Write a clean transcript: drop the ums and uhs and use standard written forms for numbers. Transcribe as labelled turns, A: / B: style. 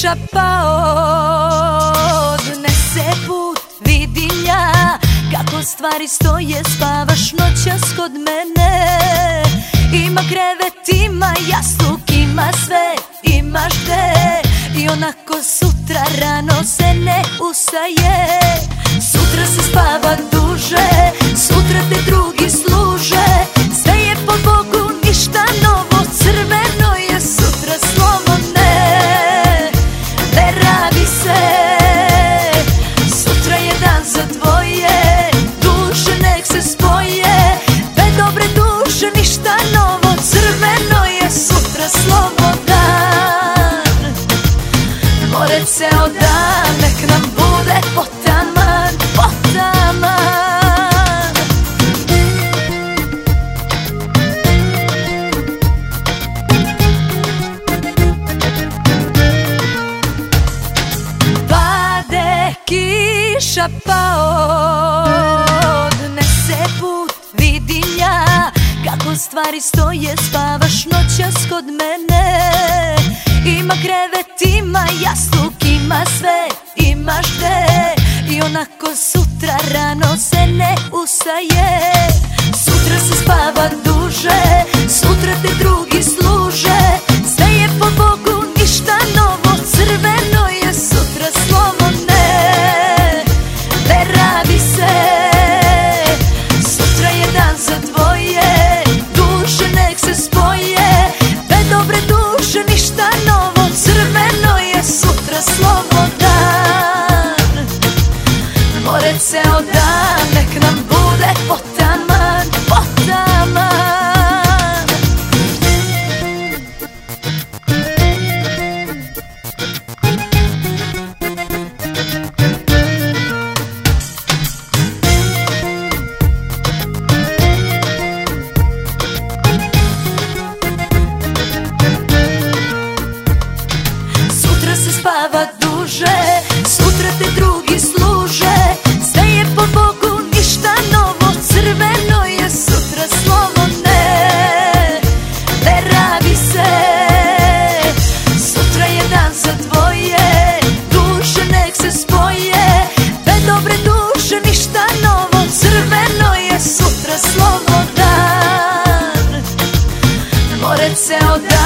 A: kiša pao, donese put, vidim ja kako stvari stoje, spavaš noćas kod mene. Ima krevet, ima jastuk, ima sve, imaš gde, i onako sutra rano se ne ustaje. Sutra se spava duže, sutra te drugi služe, sve je po Bogu, ništa novo, crveno je sutra slovo ne. Ne radi se, sutra je dan za dvoje, duše nek se spoje, dve dobre duše, ništa novo, crveno je sutra slovo dan. More ceo dan, nek nam bude potaman, potaman. Pade kiša pao, donese put, vidim ja kako stvari stoje, spavaš noćas kod mene. Ima krevet, ima jastuk, ima sve, imaš gde, i onako sutra rano se ne ustaje. Sutra se spava duže, sutra te drugi služe, sve je po Bogu, ništa novo, crveno je sutra slovo ne. Ne radi se, sutra je dan za dvoje, duše nek se spoje, dve dobre duše, ništa novo, crveno je sutra slovo dan. More ceo dan, nek nam bude potaman, potaman. Sutra se spava duže, sutra te drugi služe, sve je po Bogu, ništa novo, crveno je sutra slovo ne. Ne radi se, sutra je dan za dvoje, duše nek se spoje, dve dobre duše, ništa novo, crveno je sutra slovo dan. More ceo dan.